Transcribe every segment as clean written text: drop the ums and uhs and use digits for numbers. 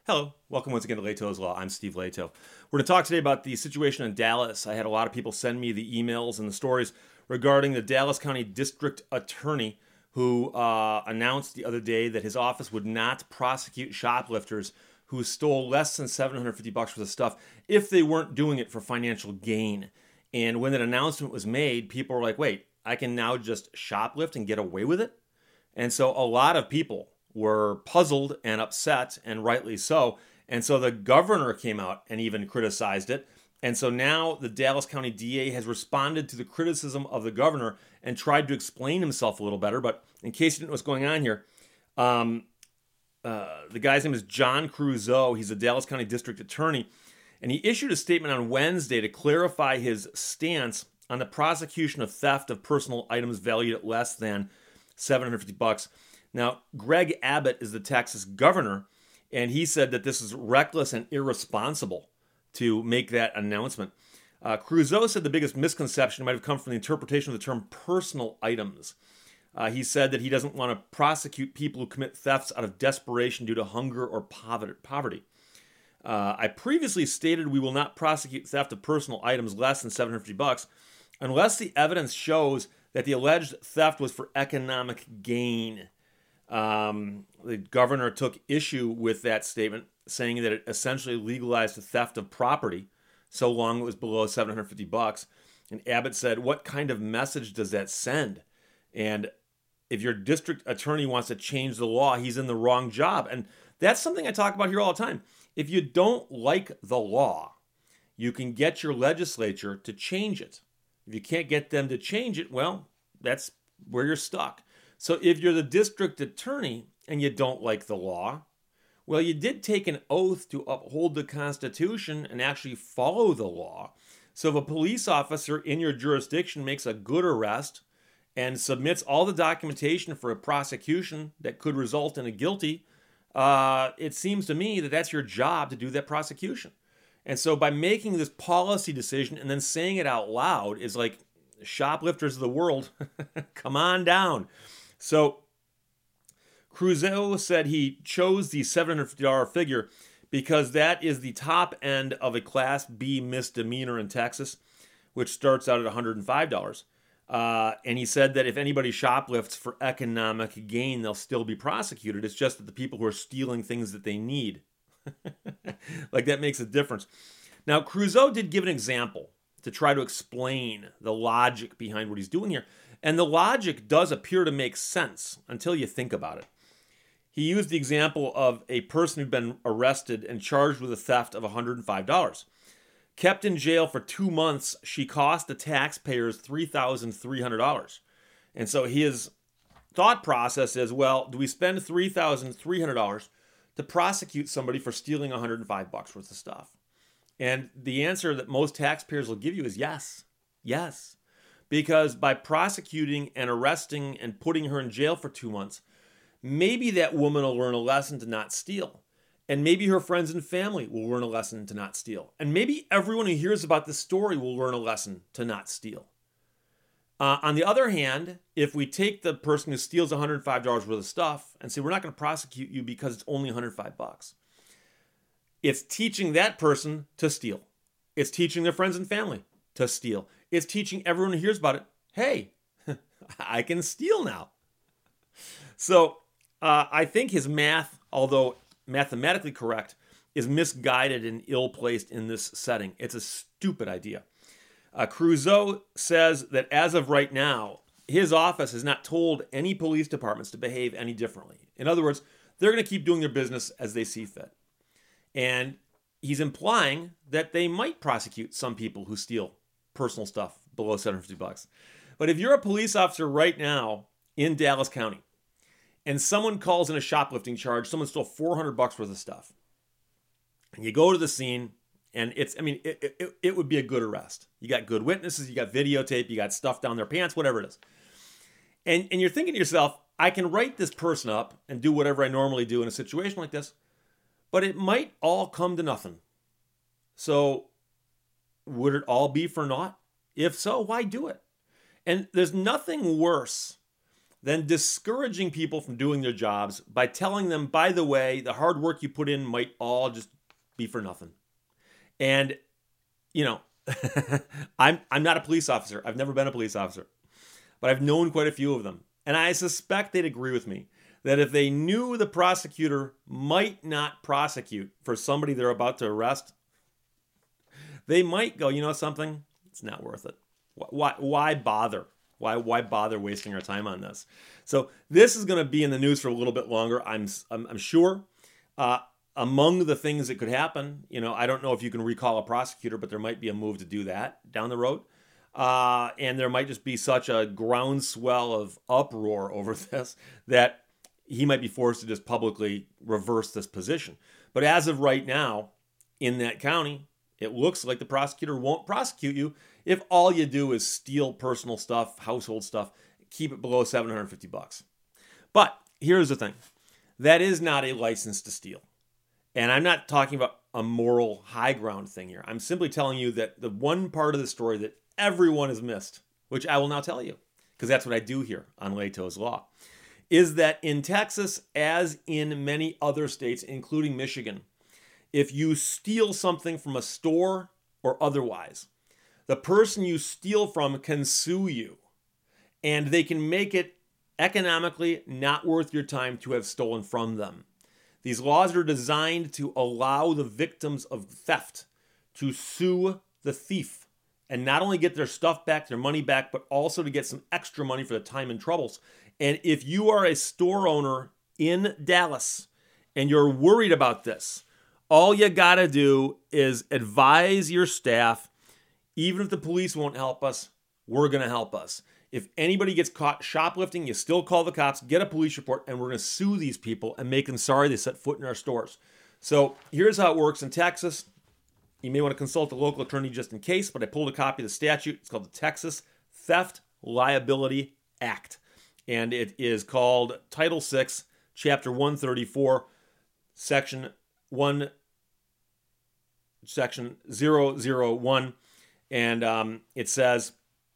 Hello, welcome once again to Leto's Law. I'm Steve Leto. We're going to talk today about the situation in Dallas. I had a lot of people send me the emails and the stories regarding the Dallas County District Attorney who announced the other day that his office would not prosecute shoplifters who stole less than $750 worth of stuff if they weren't doing it for financial gain. And when that announcement was made, people were like, wait, I can now just shoplift and get away with it? And so a lot of people were puzzled and upset, and rightly so. And so the governor came out and even criticized it. And so now the Dallas County DA has responded to the criticism of the governor and tried to explain himself a little better. But in case you didn't know what's going on here, the guy's name is John Creuzot. He's a Dallas County District Attorney. And he issued a statement on Wednesday to clarify his stance on the prosecution of theft of personal items valued at less than $750. Now, Greg Abbott is the Texas governor, and he said that this is reckless and irresponsible to make that announcement. Creuzot said the biggest misconception might have come from the interpretation of the term personal items. He said that he doesn't want to prosecute people who commit thefts out of desperation due to hunger or poverty. I previously stated we will not prosecute theft of personal items less than $750 unless the evidence shows that the alleged theft was for economic gain. The governor took issue with that statement, saying that it essentially legalized the theft of property so long it was below $750. And Abbott said, what kind of message does that send? And if your district attorney wants to change the law, he's in the wrong job. And that's something I talk about here all the time. If you don't like the law, you can get your legislature to change it. If you can't get them to change it, well, that's where you're stuck. So if you're the district attorney and you don't like the law, well, you did take an oath to uphold the Constitution and actually follow the law. So if a police officer in your jurisdiction makes a good arrest and submits all the documentation for a prosecution that could result in a guilty, it seems to me that that's your job to do that prosecution. And so by making this policy decision and then saying it out loud is like, shoplifters of the world, come on down. So Creuzot said he chose the $750 figure because that is the top end of a Class B misdemeanor in Texas, which starts out at $105. And he said that if anybody shoplifts for economic gain, they'll still be prosecuted. It's just that the people who are stealing things that they need, like that makes a difference. Now, Creuzot did give an example to try to explain the logic behind what he's doing here. And the logic does appear to make sense until you think about it. He used the example of a person who'd been arrested and charged with a theft of $105. Kept in jail for 2 months, she cost the taxpayers $3,300. And so his thought process is, well, do we spend $3,300 to prosecute somebody for stealing $105 worth of stuff? And the answer that most taxpayers will give you is yes. Yes. Because by prosecuting and arresting and putting her in jail for 2 months, maybe that woman will learn a lesson to not steal. And maybe her friends and family will learn a lesson to not steal. And maybe everyone who hears about this story will learn a lesson to not steal. On the other hand, if we take the person who steals $105 worth of stuff and say, we're not going to prosecute you because it's only $105, it's teaching that person to steal. It's teaching their friends and family to steal. It's teaching everyone who hears about it, hey, I can steal now. So I think his math, although mathematically correct, is misguided and ill-placed in this setting. It's a stupid idea. Creuzot says that as of right now, his office has not told any police departments to behave any differently. In other words, they're going to keep doing their business as they see fit. And he's implying that they might prosecute some people who steal personal stuff below $750. But if you're a police officer right now in Dallas County and someone calls in a shoplifting charge, someone stole $400 worth of stuff, and you go to the scene and it would be a good arrest. You got good witnesses, you got videotape, you got stuff down their pants, whatever it is. And you're thinking to yourself, I can write this person up and do whatever I normally do in a situation like this, but it might all come to nothing. So would it all be for naught? If so, why do it? And there's nothing worse then discouraging people from doing their jobs by telling them, by the way, the hard work you put in might all just be for nothing. And, you know, I'm not a police officer. I've never been a police officer, but I've known quite a few of them. And I suspect they'd agree with me that if they knew the prosecutor might not prosecute for somebody they're about to arrest, they might go, you know something? It's not worth it. Why bother? Why bother wasting our time on this? So this is going to be in the news for a little bit longer, I'm sure. Among the things that could happen, you know, I don't know if you can recall a prosecutor, but there might be a move to do that down the road. And there might just be such a groundswell of uproar over this that he might be forced to just publicly reverse this position. But as of right now, in that county, it looks like the prosecutor won't prosecute you if all you do is steal personal stuff, household stuff, keep it below $750. But here's the thing. That is not a license to steal. And I'm not talking about a moral high ground thing here. I'm simply telling you that the one part of the story that everyone has missed, which I will now tell you, because that's what I do here on Lehto's Law, is that in Texas, as in many other states, including Michigan, if you steal something from a store or otherwise, the person you steal from can sue you, and they can make it economically not worth your time to have stolen from them. These laws are designed to allow the victims of theft to sue the thief and not only get their stuff back, their money back, but also to get some extra money for the time and troubles. And if you are a store owner in Dallas and you're worried about this, all you gotta do is advise your staff, even if the police won't help us, we're gonna help us. If anybody gets caught shoplifting, you still call the cops, get a police report, and we're gonna sue these people and make them sorry they set foot in our stores. So here's how it works in Texas. You may want to consult a local attorney just in case, but I pulled a copy of the statute. It's called the Texas Theft Liability Act. And it is called Title VI, Chapter 134, Section 001. And it says,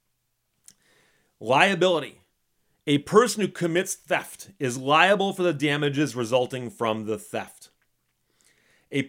liability. A person who commits theft is liable for the damages resulting from the theft. A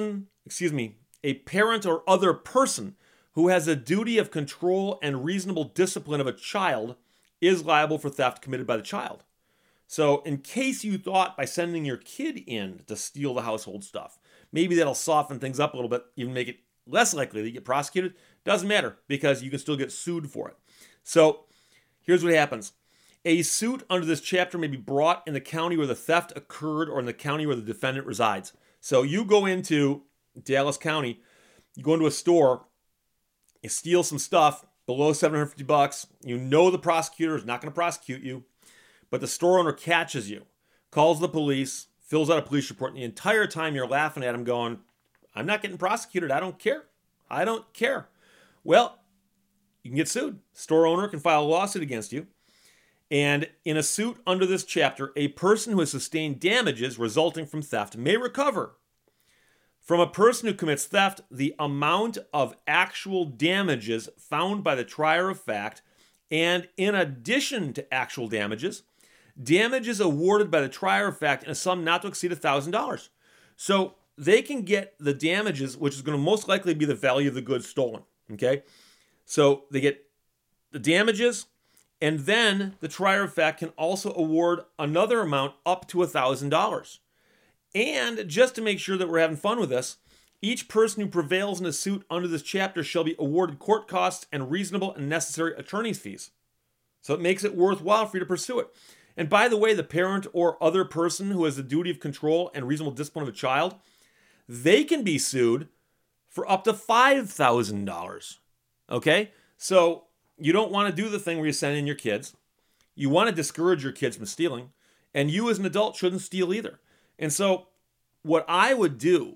parent or other person who has a duty of control and reasonable discipline of a child is liable for theft committed by the child. So in case you thought by sending your kid in to steal the household stuff, maybe that'll soften things up a little bit, even make it less likely that you get prosecuted, doesn't matter because you can still get sued for it. So here's what happens. A suit under this chapter may be brought in the county where the theft occurred or in the county where the defendant resides. So you go into Dallas County, you go into a store, you steal some stuff below $750. You know the prosecutor is not going to prosecute you, but the store owner catches you, calls the police, fills out a police report, and the entire time you're laughing at him going, I'm not getting prosecuted. I don't care. I don't care. Well, you can get sued. Store owner can file a lawsuit against you. And in a suit under this chapter, a person who has sustained damages resulting from theft may recover from a person who commits theft the amount of actual damages found by the trier of fact, and in addition to actual damages awarded by the trier of fact in a sum not to exceed $1,000. So they can get the damages, which is going to most likely be the value of the goods stolen. Okay? So they get the damages, and then the trier of fact can also award another amount up to $1,000. And just to make sure that we're having fun with this, each person who prevails in a suit under this chapter shall be awarded court costs and reasonable and necessary attorney's fees. So it makes it worthwhile for you to pursue it. And by the way, the parent or other person who has the duty of control and reasonable discipline of a child, they can be sued for up to $5,000. Okay? So you don't want to do the thing where you send in your kids. You want to discourage your kids from stealing. And you as an adult shouldn't steal either. And so what I would do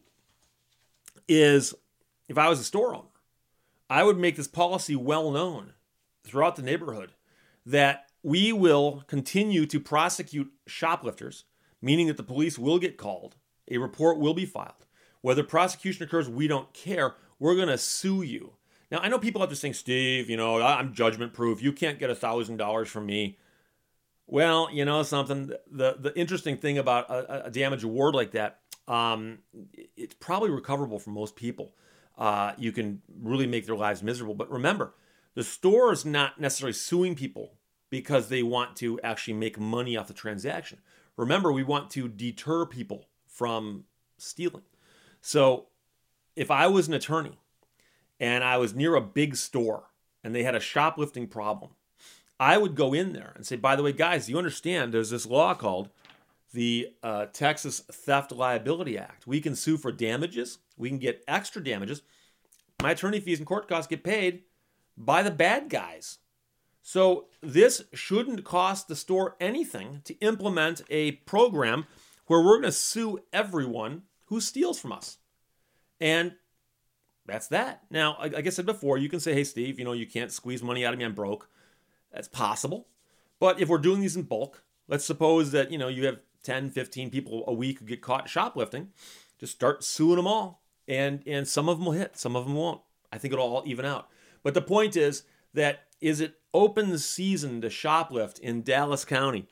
is, if I was a store owner, I would make this policy well known throughout the neighborhood that we will continue to prosecute shoplifters, meaning that the police will get called, a report will be filed. Whether prosecution occurs, we don't care. We're going to sue you. Now, I know people out there saying, Steve, I'm judgment proof. You can't get $1,000 from me. Well, you know something. The interesting thing about a damage award like that, it's probably recoverable for most people. You can really make their lives miserable. But remember, the store is not necessarily suing people because they want to actually make money off the transaction. Remember, we want to deter people from stealing. So if I was an attorney and I was near a big store and they had a shoplifting problem, I would go in there and say, by the way, guys, you understand there's this law called the Texas Theft Liability Act. We can sue for damages. We can get extra damages. My attorney fees and court costs get paid by the bad guys. So this shouldn't cost the store anything to implement a program where we're going to sue everyone who steals from us. And that's that. Now, like I said before, you can say, hey, Steve, you can't squeeze money out of me. I'm broke. That's possible. But if we're doing these in bulk, let's suppose that, you have 10, 15 people a week who get caught shoplifting. Just start suing them all. And some of them will hit, some of them won't. I think it'll all even out. But the point is it open season to shoplift in Dallas County?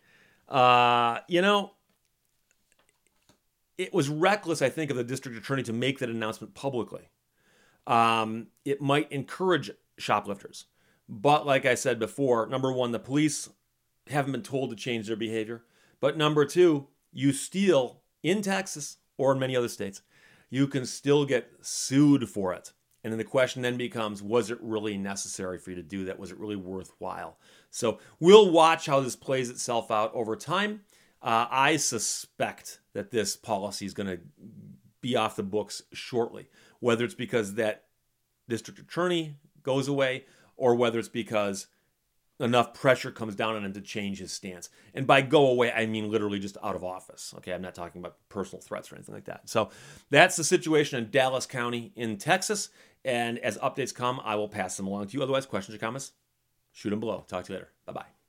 It was reckless, I think, of the district attorney to make that announcement publicly. It might encourage shoplifters. But like I said before, number one, the police haven't been told to change their behavior. But number two, you steal in Texas or in many other states, you can still get sued for it. And then the question then becomes, was it really necessary for you to do that? Was it really worthwhile? So we'll watch how this plays itself out over time. I suspect that this policy is going to be off the books shortly, whether it's because that district attorney goes away or whether it's because enough pressure comes down on him to change his stance. And by go away, I mean literally just out of office. Okay, I'm not talking about personal threats or anything like that. So that's the situation in Dallas County in Texas. And as updates come, I will pass them along to you. Otherwise, questions or comments, shoot them below. Talk to you later. Bye-bye.